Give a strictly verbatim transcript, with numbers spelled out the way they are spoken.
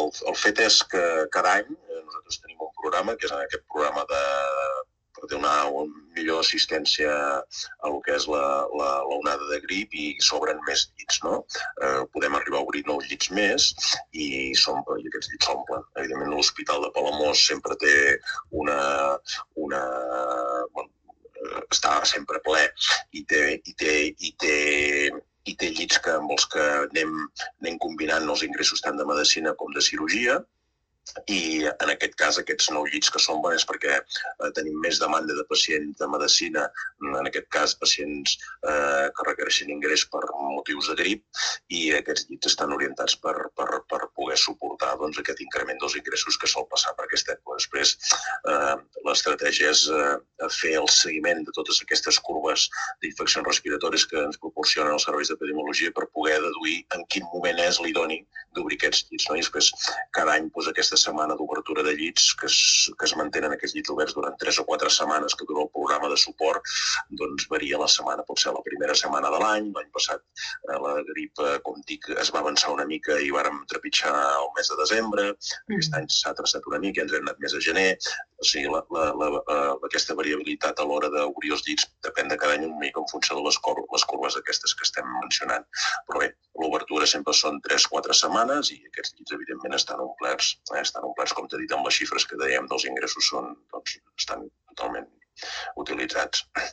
el, el fet és que cada any nosaltres tenim un programa, que és en aquest programa de per donar una millor assistència a el que és l'onada de grip i s'obren més llits, no? Eh, podem arribar a obrir nou llits més i, som, i aquests llits s'omplen. Evidentment, l'Hospital de Palamós sempre té una... una bueno, està sempre ple i té, i té, i té, i té llits que, amb els que anem, anem combinant els ingressos tant de medicina com de cirurgia. I en aquest cas aquests nou llits que s'omplen és perquè eh, tenim més demanda de pacients de medicina, en aquest cas pacients eh, que requereixen ingrés per motius de grip, i aquests llits estan orientats per, per, per poder suportar doncs, aquest increment dels ingressos que sol passar per aquesta època. Després, eh, l'estratègia és eh, fer el seguiment de totes aquestes curves d'infeccions respiratòries que ens proporcionen els serveis d'epidemiologia per poder deduir en quin moment és l'idoni d'obrir aquests llits. No? I després, cada any, doncs, aquesta setmana d'obertura de llits, que es, que es mantenen aquests llits oberts durant tres o quatre setmanes que dura el programa de suport, doncs varia la setmana, pot ser la primera setmana de l'any. L'any passat eh, la grip, eh, com dic, es va avançar una mica i vàrem trepitjar el mes de desembre. Aquest any s'ha traçat una mica, ens hem anat més a gener. O sigui, la, la, la, la, aquesta variabilitat a l'hora d'obrir els llits depèn de cada any una mica en funció de les, cor les curves aquestes que estem mencionant. Però bé, l'obertura sempre són tres o quatre setmanes i aquests llits, evidentment, estan omplerts. Eh? Estan omplerts, com t'he dit, amb les xifres que dèiem dels ingressos són, doncs, estan totalment utilitzats.